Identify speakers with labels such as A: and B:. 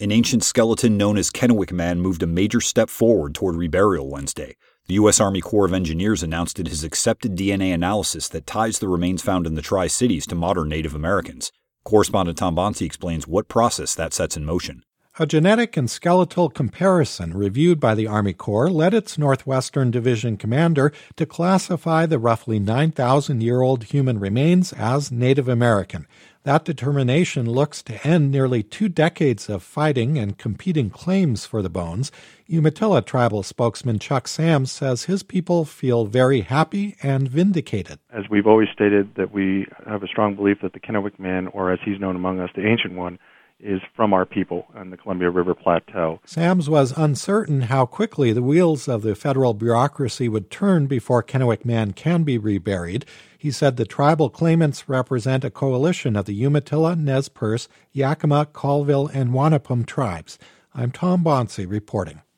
A: An ancient skeleton known as Kennewick Man moved a major step forward toward reburial Wednesday. The U.S. Army Corps of Engineers announced it has accepted DNA analysis that ties the remains found in the Tri-Cities to modern Native Americans. Correspondent Tom Bonsi explains what process that sets in motion.
B: A genetic and skeletal comparison reviewed by the Army Corps led its Northwestern Division commander to classify the roughly 9,000-year-old human remains as Native American. That determination looks to end nearly 2 decades of fighting and competing claims for the bones. Umatilla tribal spokesman Chuck Sams says his people feel very happy and vindicated.
C: As we've always stated, that we have a strong belief that the Kennewick Man, or as he's known among us, the Ancient One, is from our people on the Columbia River Plateau.
B: Sams was uncertain how quickly the wheels of the federal bureaucracy would turn before Kennewick Man can be reburied. He said the tribal claimants represent a coalition of the Umatilla, Nez Perce, Yakima, Colville, and Wanapum tribes. I'm Tom Bonsi reporting.